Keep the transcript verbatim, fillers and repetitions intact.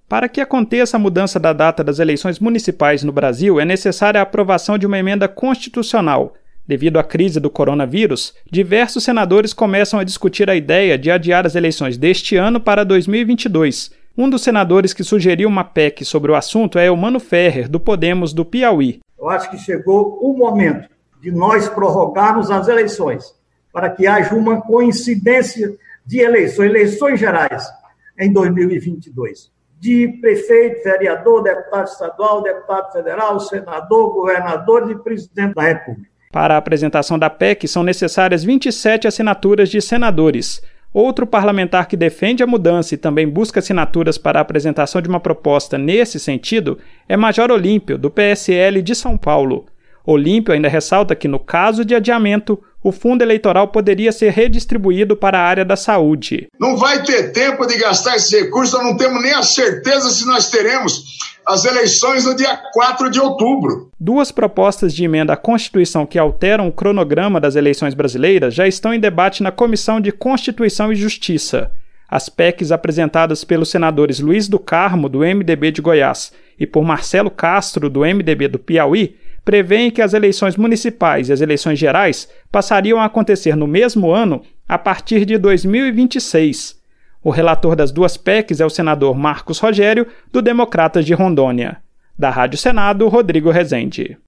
Para que aconteça a mudança da data das eleições municipais no Brasil, é necessária a aprovação de uma emenda constitucional. Devido à crise do coronavírus, diversos senadores começam a discutir a ideia de adiar as eleições deste ano para dois mil e vinte e dois. Um dos senadores que sugeriu uma P E C sobre o assunto é Eumano Ferrer, do Podemos do Piauí. Eu acho que chegou o momento de nós prorrogarmos as eleições, para que haja uma coincidência de eleições, eleições gerais, em dois mil e vinte e dois. De prefeito, vereador, deputado estadual, deputado federal, senador, governador e presidente da República. Para a apresentação da P E C, são necessárias vinte e sete assinaturas de senadores. Outro parlamentar que defende a mudança e também busca assinaturas para a apresentação de uma proposta nesse sentido é Major Olímpio, do P S L de São Paulo. Olímpio ainda ressalta que, no caso de adiamento, o fundo eleitoral poderia ser redistribuído para a área da saúde. Não vai ter tempo de gastar esses recursos, nós não temos nem a certeza se nós teremos as eleições no dia quatro de outubro. Duas propostas de emenda à Constituição que alteram o cronograma das eleições brasileiras já estão em debate na Comissão de Constituição e Justiça. As P E Cs apresentadas pelos senadores Luiz do Carmo, do M D B de Goiás, e por Marcelo Castro, do M D B do Piauí, prevêem que as eleições municipais e as eleições gerais passariam a acontecer no mesmo ano a partir de dois mil e vinte e seis. O relator das duas P E Cs é o senador Marcos Rogério, do Democratas de Rondônia. Da Rádio Senado, Rodrigo Rezende.